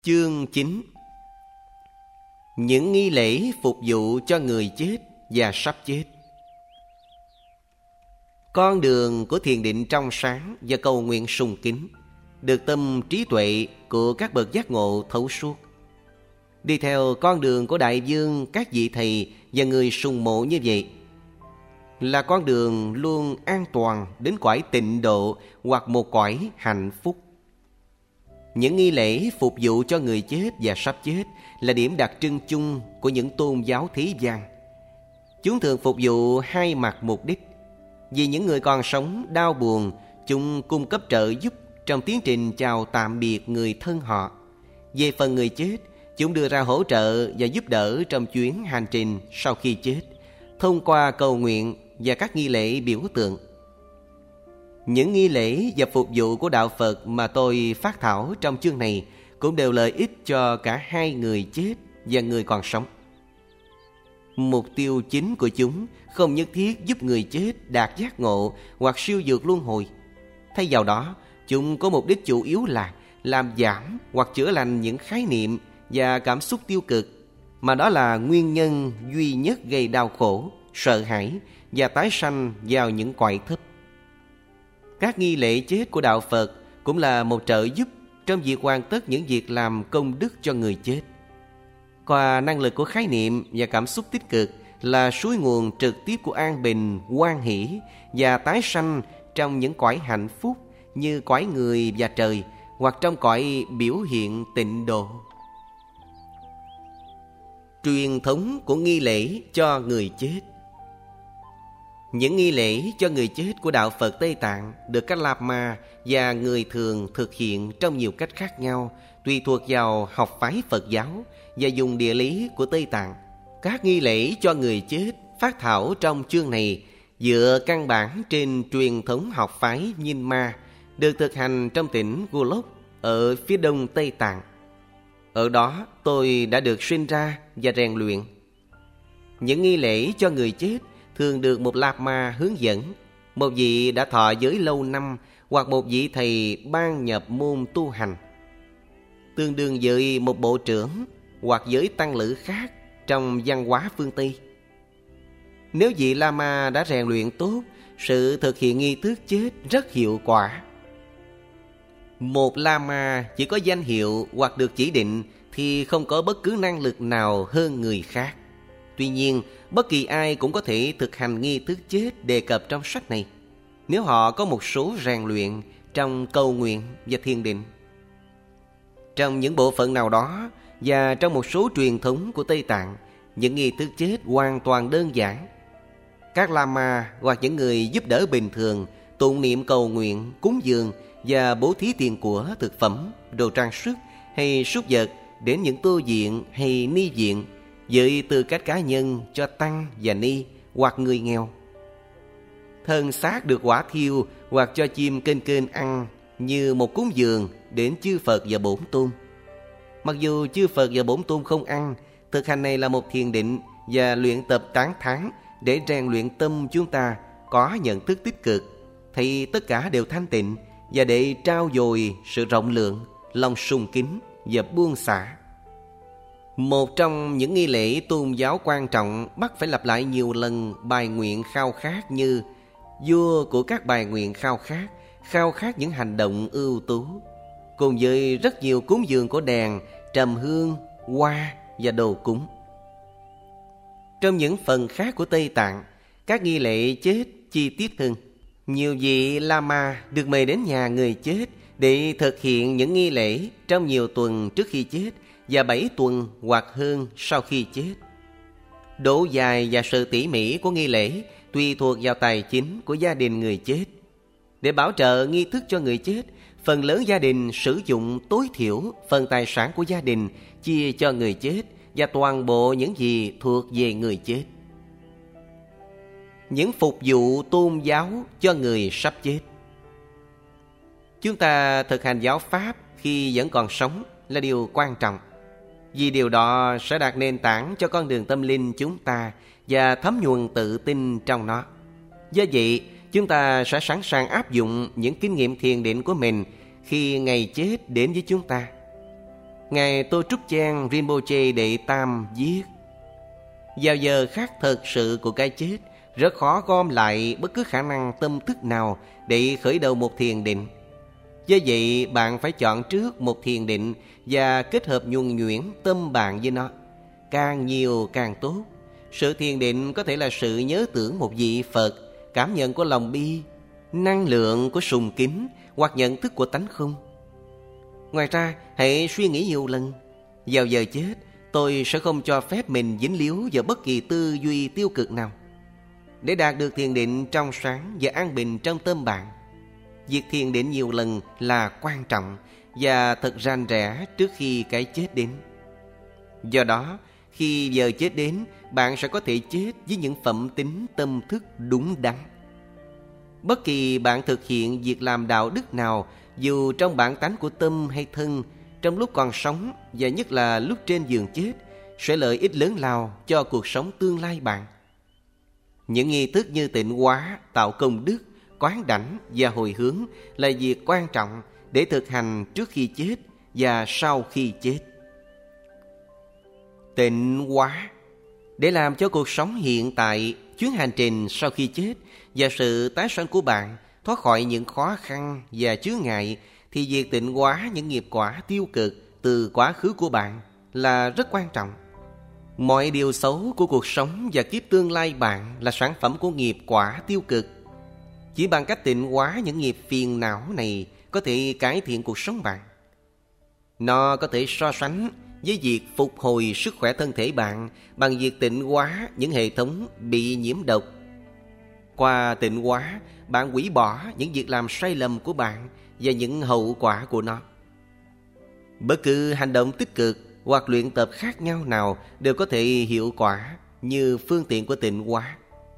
Chương 9. Những nghi lễ phục vụ cho người chết và sắp chết. Con đường của thiền định trong sáng và cầu nguyện sùng kính được tâm trí tuệ của các bậc giác ngộ thấu suốt. Đi theo con đường của đại vương, các vị thầy và người sùng mộ như vậy là con đường luôn an toàn đến cõi tịnh độ hoặc một cõi hạnh phúc. Những nghi lễ phục vụ cho người chết và sắp chết là điểm đặc trưng chung của những tôn giáo thế gian. Chúng thường phục vụ hai mặt mục đích. Vì những người còn sống đau buồn, chúng cung cấp trợ giúp trong tiến trình chào tạm biệt người thân họ. Về phần người chết, chúng đưa ra hỗ trợ và giúp đỡ trong chuyến hành trình sau khi chết, thông qua cầu nguyện và các nghi lễ biểu tượng. Những nghi lễ và phục vụ của Đạo Phật mà tôi phát thảo trong chương này cũng đều lợi ích cho cả hai người chết và người còn sống. Mục tiêu chính của chúng không nhất thiết giúp người chết đạt giác ngộ hoặc siêu vượt luân hồi. Thay vào đó, chúng có mục đích chủ yếu là làm giảm hoặc chữa lành những khái niệm và cảm xúc tiêu cực, mà đó là nguyên nhân duy nhất gây đau khổ, sợ hãi và tái sanh vào những cõi thấp. Các nghi lễ chết của Đạo Phật cũng là một trợ giúp trong việc hoàn tất những việc làm công đức cho người chết. Qua năng lực của khái niệm và cảm xúc tích cực là suối nguồn trực tiếp của an bình, hoan hỷ và tái sanh trong những cõi hạnh phúc như cõi người và trời, hoặc trong cõi biểu hiện tịnh độ. Truyền thống của nghi lễ cho người chết. Những nghi lễ cho người chết của Đạo Phật Tây Tạng được các Lạt Ma và người thường thực hiện trong nhiều cách khác nhau, tùy thuộc vào học phái Phật giáo và vùng địa lý của Tây Tạng. Các nghi lễ cho người chết phát thảo trong chương này dựa căn bản trên truyền thống học phái Nyingma, được thực hành trong tỉnh Golok ở phía đông Tây Tạng. Ở đó tôi đã được sinh ra và rèn luyện. Những nghi lễ cho người chết thường được một Lạt Ma hướng dẫn, một vị đã thọ giới lâu năm hoặc một vị thầy ban nhập môn tu hành, tương đương với một bộ trưởng hoặc giới tăng lữ khác trong văn hóa phương Tây. Nếu vị Lama đã rèn luyện tốt, sự thực hiện nghi thức chết rất hiệu quả. Một Lama chỉ có danh hiệu hoặc được chỉ định thì không có bất cứ năng lực nào hơn người khác. Tuy nhiên, bất kỳ ai cũng có thể thực hành nghi thức chết đề cập trong sách này, nếu họ có một số rèn luyện trong cầu nguyện và thiền định. Trong những bộ phận nào đó và trong một số truyền thống của Tây Tạng, những nghi thức chết hoàn toàn đơn giản. Các Lama hoặc những người giúp đỡ bình thường tụng niệm cầu nguyện, cúng dường và bố thí tiền của, thực phẩm, đồ trang sức hay súc vật đến những tô viện hay ni viện với tư cách cá nhân cho tăng và ni hoặc người nghèo. Thân xác được hỏa thiêu hoặc cho chim kênh kênh ăn như một cúng dường đến chư Phật và Bổn Tôn. Mặc dù chư Phật và Bổn Tôn không ăn, thực hành này là một thiền định và luyện tập tán thán để rèn luyện tâm chúng ta có nhận thức tích cực, thì tất cả đều thanh tịnh, và để trao dồi sự rộng lượng, lòng sùng kính và buông xả. Một trong những nghi lễ tôn giáo quan trọng bắt phải lặp lại nhiều lần bài nguyện khao khát như vua của các bài nguyện khao khát những hành động ưu tú, cùng với rất nhiều cúng dường của đèn, trầm hương, hoa và đồ cúng. Trong những phần khác của Tây Tạng, các nghi lễ chết chi tiết hơn. Nhiều vị Lama được mời đến nhà người chết để thực hiện những nghi lễ trong nhiều tuần trước khi chết và 7 tuần hoặc hơn sau khi chết. Độ dài và sự tỉ mỉ của nghi lễ tùy thuộc vào tài chính của gia đình người chết. Để bảo trợ nghi thức cho người chết, phần lớn gia đình sử dụng tối thiểu phần tài sản của gia đình chia cho người chết và toàn bộ những gì thuộc về người chết. Những phục vụ tôn giáo cho người sắp chết. Chúng ta thực hành giáo pháp khi vẫn còn sống là điều quan trọng, vì điều đó sẽ đặt nền tảng cho con đường tâm linh chúng ta và thấm nhuần tự tin trong nó. Do vậy, chúng ta sẽ sẵn sàng áp dụng những kinh nghiệm thiền định của mình khi ngày chết đến với chúng ta. Ngài Tô Trúc Chang Rinpoche Đệ Tam viết: vào giờ khắc thật sự của cái chết, rất khó gom lại bất cứ khả năng tâm thức nào để khởi đầu một thiền định. Do vậy, bạn phải chọn trước một thiền định và kết hợp nhuần nhuyễn tâm bạn với nó. Càng nhiều càng tốt. Sự thiền định có thể là sự nhớ tưởng một vị Phật, cảm nhận của lòng bi, năng lượng của sùng kính hoặc nhận thức của tánh không. Ngoài ra, hãy suy nghĩ nhiều lần: vào giờ chết, tôi sẽ không cho phép mình dính líu vào bất kỳ tư duy tiêu cực nào. Để đạt được thiền định trong sáng và an bình trong tâm bạn, việc thiền định nhiều lần là quan trọng và thật rành rẽ trước khi cái chết đến. Do đó, khi giờ chết đến, bạn sẽ có thể chết với những phẩm tính tâm thức đúng đắn. Bất kỳ bạn thực hiện việc làm đạo đức nào, dù trong bản tánh của tâm hay thân, trong lúc còn sống và nhất là lúc trên giường chết, sẽ lợi ích lớn lao cho cuộc sống tương lai bạn. Những nghi thức như tịnh hóa, tạo công đức, quán đảnh và hồi hướng là việc quan trọng để thực hành trước khi chết và sau khi chết. Tịnh hóa để làm cho cuộc sống hiện tại, chuyến hành trình sau khi chết và sự tái sanh của bạn thoát khỏi những khó khăn và chướng ngại, thì việc tịnh hóa những nghiệp quả tiêu cực từ quá khứ của bạn là rất quan trọng. Mọi điều xấu của cuộc sống và kiếp tương lai bạn là sản phẩm của nghiệp quả tiêu cực. Chỉ bằng cách tịnh hóa những nghiệp phiền não này có thể cải thiện cuộc sống bạn. Nó có thể so sánh với việc phục hồi sức khỏe thân thể bạn bằng việc tịnh hóa những hệ thống bị nhiễm độc. Qua tịnh hóa, bạn hủy bỏ những việc làm sai lầm của bạn và những hậu quả của nó. Bất cứ hành động tích cực hoặc luyện tập khác nhau nào đều có thể hiệu quả như phương tiện của tịnh hóa.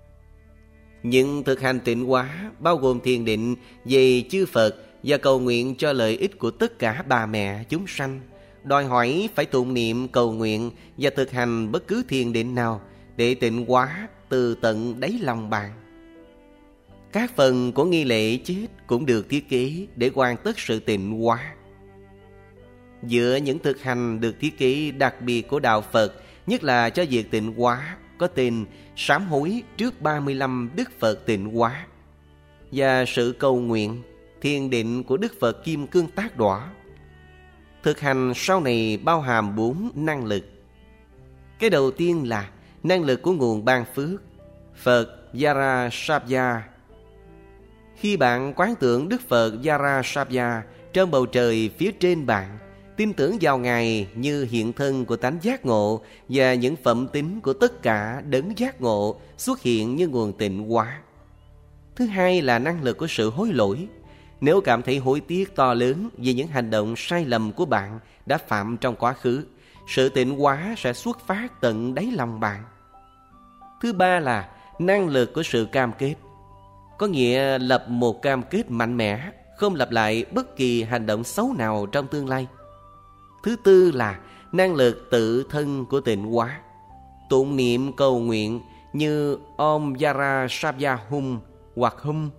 Nhưng thực hành tịnh hóa bao gồm thiền định về chư Phật và cầu nguyện cho lợi ích của tất cả bà mẹ chúng sanh, đòi hỏi phải tụng niệm cầu nguyện và thực hành bất cứ thiền định nào để tịnh hóa từ tận đáy lòng bạn. Các phần của nghi lễ chết cũng được thiết kế để hoàn tất sự tịnh hóa. Giữa những thực hành được thiết kế đặc biệt của Đạo Phật, nhất là cho việc tịnh hóa, có tên sám hối trước 35 Đức Phật tịnh hóa và sự cầu nguyện, thiền định của Đức Phật Kim Cương Tác Đọa. Thực hành sau này bao hàm 4 năng lực. Cái đầu tiên là năng lực của nguồn ban phước, Phật Yarasabya. Khi bạn quán tưởng Đức Phật Yarasabya trong bầu trời phía trên bạn, tin tưởng vào Ngài như hiện thân của tánh giác ngộ và những phẩm tính của tất cả đấng giác ngộ xuất hiện như nguồn tịnh hóa. Thứ hai là năng lực của sự hối lỗi. Nếu cảm thấy hối tiếc to lớn vì những hành động sai lầm của bạn đã phạm trong quá khứ, sự tịnh hóa sẽ xuất phát tận đáy lòng bạn. Thứ ba là năng lực của sự cam kết. Có nghĩa lập một cam kết mạnh mẽ, không lặp lại bất kỳ hành động xấu nào trong tương lai. Thứ tư là năng lực tự thân của tịnh hóa. Tụng niệm cầu nguyện như Om Yarasabya Hum hoặc Hum.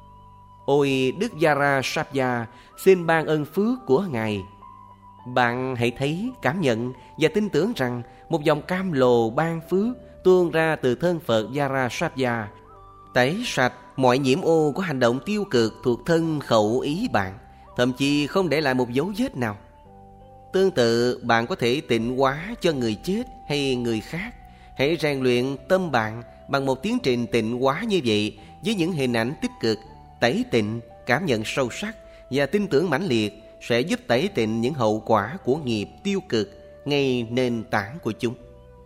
Ôi Đức Yarasabya, xin ban ơn phước của Ngài. Bạn hãy thấy, cảm nhận và tin tưởng rằng một dòng cam lồ ban phước tuôn ra từ thân Phật Yarasabya, tẩy sạch mọi nhiễm ô của hành động tiêu cực thuộc thân khẩu ý bạn, thậm chí không để lại một dấu vết nào. Tương tự, bạn có thể tịnh hóa cho người chết hay người khác. Hãy rèn luyện tâm bạn bằng một tiến trình tịnh hóa như vậy với những hình ảnh tích cực, tẩy tịnh, cảm nhận sâu sắc và tin tưởng mãnh liệt sẽ giúp tẩy tịnh những hậu quả của nghiệp tiêu cực ngay nền tảng của chúng.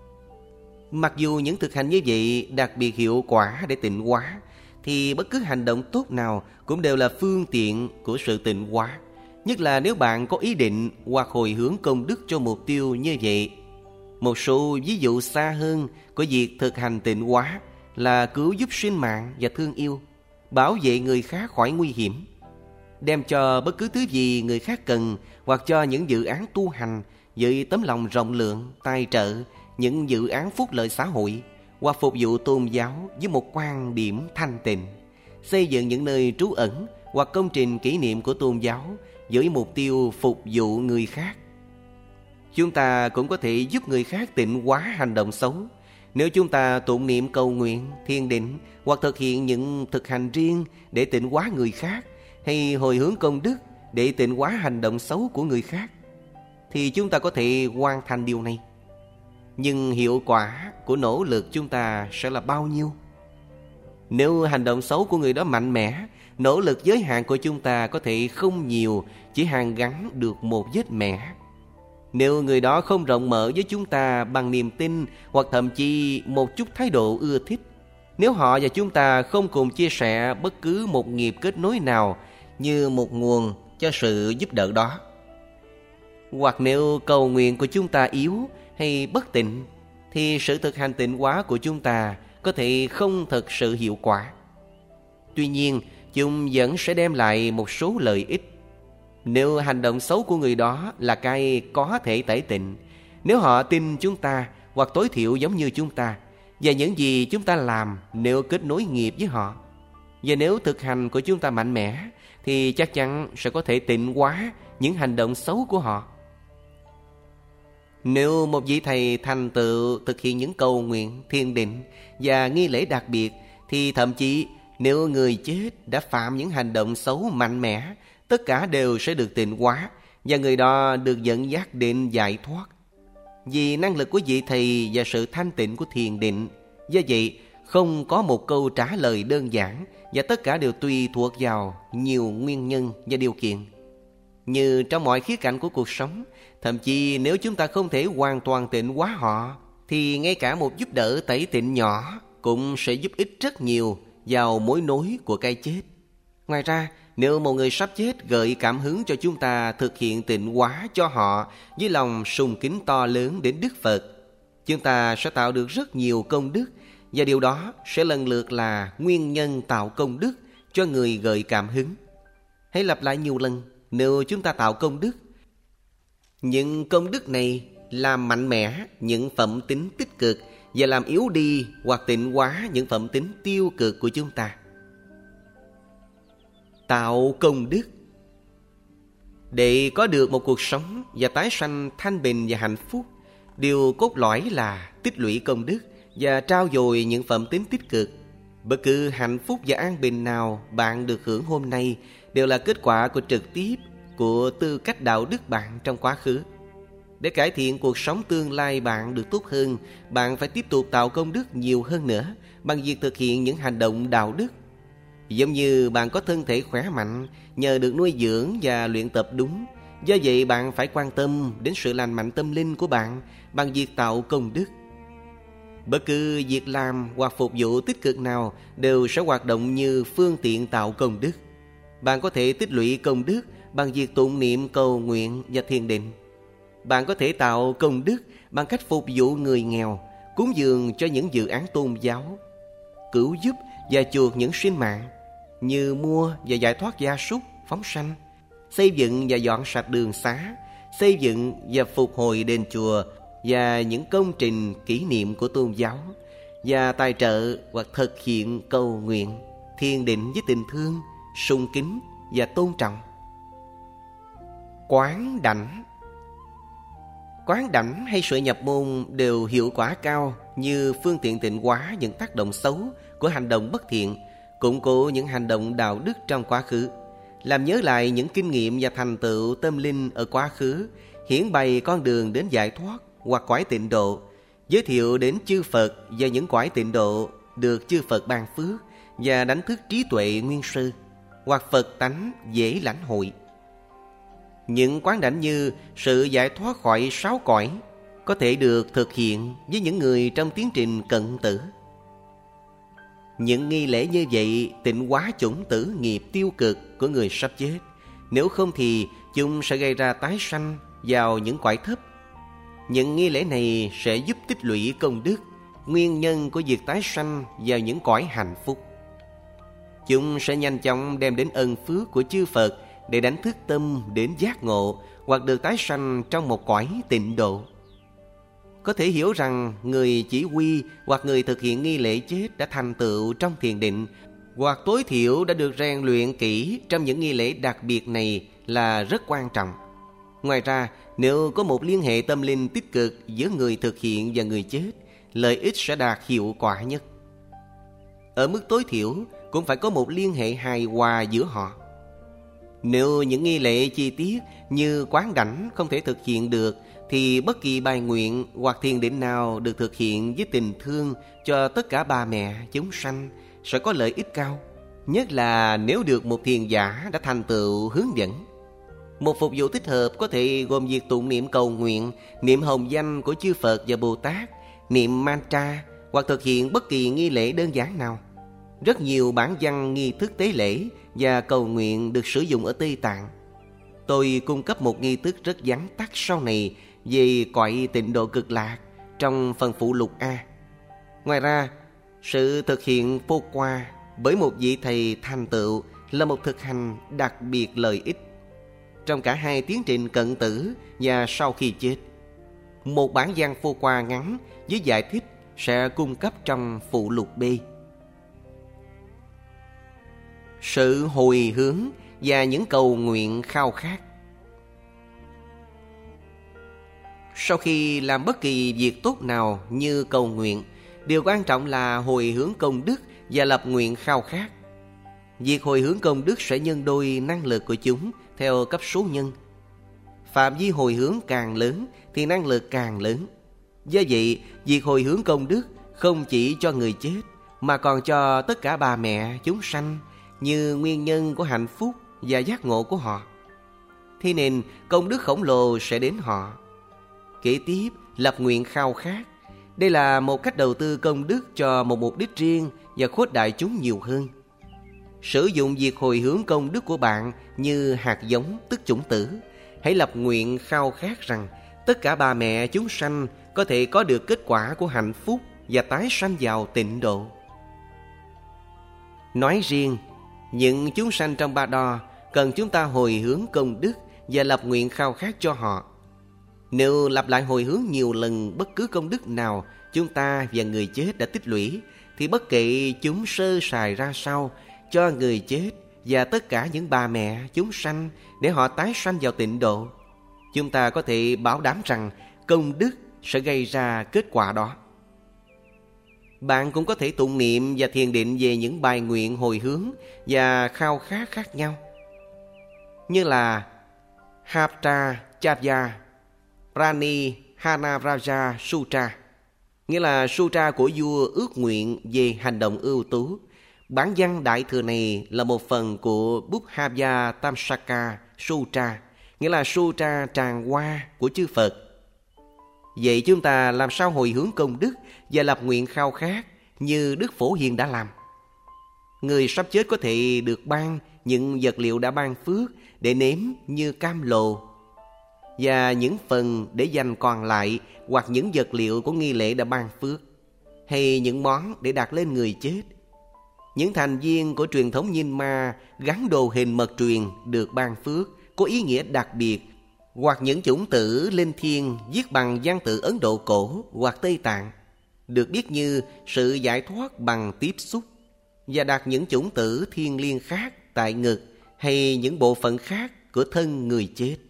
Mặc dù những thực hành như vậy đặc biệt hiệu quả để tịnh hóa, thì bất cứ hành động tốt nào cũng đều là phương tiện của sự tịnh hóa, nhất là nếu bạn có ý định hoặc hồi hướng công đức cho mục tiêu như vậy. Một số ví dụ xa hơn của việc thực hành tịnh hóa là cứu giúp sinh mạng và thương yêu, bảo vệ người khác khỏi nguy hiểm, đem cho bất cứ thứ gì người khác cần hoặc cho những dự án tu hành với tấm lòng rộng lượng, tài trợ những dự án phúc lợi xã hội hoặc phục vụ tôn giáo với một quan điểm thanh tịnh, xây dựng những nơi trú ẩn hoặc công trình kỷ niệm của tôn giáo với mục tiêu phục vụ người khác. Chúng ta cũng có thể giúp người khác tịnh hóa hành động xấu. Nếu chúng ta tụng niệm cầu nguyện, thiền định hoặc thực hiện những thực hành riêng để tịnh hóa người khác, hay hồi hướng công đức để tịnh hóa hành động xấu của người khác, thì chúng ta có thể hoàn thành điều này. Nhưng hiệu quả của nỗ lực chúng ta sẽ là bao nhiêu? Nếu hành động xấu của người đó mạnh mẽ, nỗ lực giới hạn của chúng ta có thể không nhiều, chỉ hàn gắn được một vết mẻ. Nếu người đó không rộng mở với chúng ta bằng niềm tin hoặc thậm chí một chút thái độ ưa thích, nếu họ và chúng ta không cùng chia sẻ bất cứ một nghiệp kết nối nào như một nguồn cho sự giúp đỡ đó, hoặc nếu cầu nguyện của chúng ta yếu hay bất tịnh, thì sự thực hành tịnh hóa của chúng ta có thể không thực sự hiệu quả. Tuy nhiên, chúng vẫn sẽ đem lại một số lợi ích. Nếu hành động xấu của người đó là cái có thể tẩy tịnh, nếu họ tin chúng ta hoặc tối thiểu giống như chúng ta, và những gì chúng ta làm nếu kết nối nghiệp với họ, và nếu thực hành của chúng ta mạnh mẽ, thì chắc chắn sẽ có thể tịnh hóa những hành động xấu của họ. Nếu một vị thầy thành tựu thực hiện những cầu nguyện, thiền định và nghi lễ đặc biệt, thì thậm chí nếu người chết đã phạm những hành động xấu mạnh mẽ, tất cả đều sẽ được tịnh hóa và người đó được dẫn dắt đến giải thoát. Vì năng lực của vị thầy và sự thanh tịnh của thiền định, do vậy không có một câu trả lời đơn giản, và tất cả đều tùy thuộc vào nhiều nguyên nhân và điều kiện. Như trong mọi khía cạnh của cuộc sống, thậm chí nếu chúng ta không thể hoàn toàn tịnh hóa họ, thì ngay cả một giúp đỡ tẩy tịnh nhỏ cũng sẽ giúp ích rất nhiều vào mối nối của cái chết. Ngoài ra, nếu một người sắp chết gợi cảm hứng cho chúng ta thực hiện tịnh hóa cho họ với lòng sùng kính to lớn đến Đức Phật, chúng ta sẽ tạo được rất nhiều công đức, và điều đó sẽ lần lượt là nguyên nhân tạo công đức cho người gợi cảm hứng. Hãy lặp lại nhiều lần. Nếu chúng ta tạo công đức, những công đức này làm mạnh mẽ những phẩm tính tích cực và làm yếu đi hoặc tịnh hóa những phẩm tính tiêu cực của chúng ta. Tạo công đức để có được một cuộc sống và tái sanh thanh bình và hạnh phúc, điều cốt lõi là tích lũy công đức và trao dồi những phẩm tính tích cực. Bất cứ hạnh phúc và an bình nào bạn được hưởng hôm nay đều là kết quả của trực tiếp của tư cách đạo đức bạn trong quá khứ. Để cải thiện cuộc sống tương lai bạn được tốt hơn, bạn phải tiếp tục tạo công đức nhiều hơn nữa bằng việc thực hiện những hành động đạo đức. Giống như bạn có thân thể khỏe mạnh nhờ được nuôi dưỡng và luyện tập đúng, do vậy bạn phải quan tâm đến sự lành mạnh tâm linh của bạn bằng việc tạo công đức. Bất cứ việc làm hoặc phục vụ tích cực nào đều sẽ hoạt động như phương tiện tạo công đức. Bạn có thể tích lũy công đức bằng việc tụng niệm cầu nguyện và thiền định. Bạn có thể tạo công đức bằng cách phục vụ người nghèo, cúng dường cho những dự án tôn giáo, cứu giúp và chuộc những sinh mạng, như mua và giải thoát gia súc, phóng sanh, xây dựng và dọn sạch đường xá, xây dựng và phục hồi đền chùa và những công trình kỷ niệm của tôn giáo, và tài trợ hoặc thực hiện cầu nguyện, thiền định với tình thương, sùng kính và tôn trọng. Quán đảnh. Quán đảnh hay sự nhập môn đều hiệu quả cao như phương tiện tịnh hóa những tác động xấu của hành động bất thiện, củng cố những hành động đạo đức trong quá khứ, làm nhớ lại những kinh nghiệm và thành tựu tâm linh ở quá khứ, hiển bày con đường đến giải thoát hoặc cõi tịnh độ, giới thiệu đến chư Phật và những cõi tịnh độ được chư Phật ban phước, và đánh thức trí tuệ nguyên sư hoặc Phật tánh dễ lãnh hội. Những quán đảnh như sự giải thoát khỏi 6 cõi có thể được thực hiện với những người trong tiến trình cận tử. Những nghi lễ như vậy tịnh hóa chủng tử nghiệp tiêu cực của người sắp chết. Nếu không thì chúng sẽ gây ra tái sanh vào những cõi thấp. Những nghi lễ này sẽ giúp tích lũy công đức, nguyên nhân của việc tái sanh vào những cõi hạnh phúc. Chúng sẽ nhanh chóng đem đến ân phước của chư Phật để đánh thức tâm đến giác ngộ hoặc được tái sanh trong một cõi tịnh độ. Có thể hiểu rằng người chỉ huy hoặc người thực hiện nghi lễ chết đã thành tựu trong thiền định, hoặc tối thiểu đã được rèn luyện kỹ trong những nghi lễ đặc biệt này là rất quan trọng. Ngoài ra, nếu có một liên hệ tâm linh tích cực giữa người thực hiện và người chết, lợi ích sẽ đạt hiệu quả nhất. Ở mức tối thiểu cũng phải có một liên hệ hài hòa giữa họ. Nếu những nghi lễ chi tiết như quán đảnh không thể thực hiện được, thì bất kỳ bài nguyện hoặc thiền định nào được thực hiện với tình thương cho tất cả bà mẹ chúng sanh sẽ có lợi ích cao, nhất là nếu được một thiền giả đã thành tựu hướng dẫn. Một phục vụ thích hợp có thể gồm việc tụng niệm cầu nguyện, niệm hồng danh của chư Phật và Bồ Tát, niệm mantra hoặc thực hiện bất kỳ nghi lễ đơn giản nào. Rất nhiều bản văn nghi thức tế lễ và cầu nguyện được sử dụng ở Tây Tạng. Tôi cung cấp một nghi thức rất vắn tắt sau này về cõi tịnh độ Cực Lạc trong phần phụ lục A. Ngoài ra, sự thực hiện phô qua bởi một vị thầy thành tựu là một thực hành đặc biệt lợi ích trong cả hai tiến trình cận tử và sau khi chết. Một bản văn phô qua ngắn với giải thích sẽ cung cấp trong phụ lục B. Sự hồi hướng và những cầu nguyện khao khát. Sau khi làm bất kỳ việc tốt nào như cầu nguyện, điều quan trọng là hồi hướng công đức và lập nguyện khao khát. Việc hồi hướng công đức sẽ nhân đôi năng lực của chúng theo cấp số nhân. Phạm vi hồi hướng càng lớn thì năng lực càng lớn. Do vậy, việc hồi hướng công đức không chỉ cho người chết mà còn cho tất cả bà mẹ chúng sanh như nguyên nhân của hạnh phúc và giác ngộ của họ. Thế nên công đức khổng lồ sẽ đến họ. Kế tiếp, lập nguyện khao khát. Đây là một cách đầu tư công đức cho một mục đích riêng và khuếch đại chúng nhiều hơn. Sử dụng việc hồi hướng công đức của bạn như hạt giống tức chủng tử. Hãy lập nguyện khao khát rằng tất cả bà mẹ chúng sanh có thể có được kết quả của hạnh phúc và tái sanh vào tịnh độ. Nói riêng, những chúng sanh trong Ba Đo cần chúng ta hồi hướng công đức và lập nguyện khao khát cho họ. Nếu lặp lại hồi hướng nhiều lần bất cứ công đức nào chúng ta và người chết đã tích lũy, thì bất kể chúng sơ sài ra sao, cho người chết và tất cả những bà mẹ chúng sanh để họ tái sanh vào tịnh độ, chúng ta có thể bảo đảm rằng công đức sẽ gây ra kết quả đó. Bạn cũng có thể tụng niệm và thiền định về những bài nguyện hồi hướng và khao khát khác nhau, như là Hapta Chavya Rani Hanavraja Sutra, nghĩa là sutra của vua ước nguyện về hành động ưu tú. Bản văn đại thừa này là một phần của Buddhaya Tamsaka Sutra, nghĩa là sutra tràng hoa của chư Phật. Vậy chúng ta làm sao hồi hướng công đức và lập nguyện khao khát như Đức Phổ Hiền đã làm? Người sắp chết có thể được ban những vật liệu đã ban phước để nếm như cam lồ, và những phần để dành còn lại hoặc những vật liệu của nghi lễ đã ban phước, hay những món để đặt lên người chết. Những thành viên của truyền thống Nhìn Ma gắn đồ hình mật truyền được ban phước có ý nghĩa đặc biệt, hoặc những chủng tử linh thiêng viết bằng văn tự Ấn Độ cổ hoặc Tây Tạng, được biết như sự giải thoát bằng tiếp xúc, và đặt những chủng tử thiêng liêng khác tại ngực hay những bộ phận khác của thân người chết.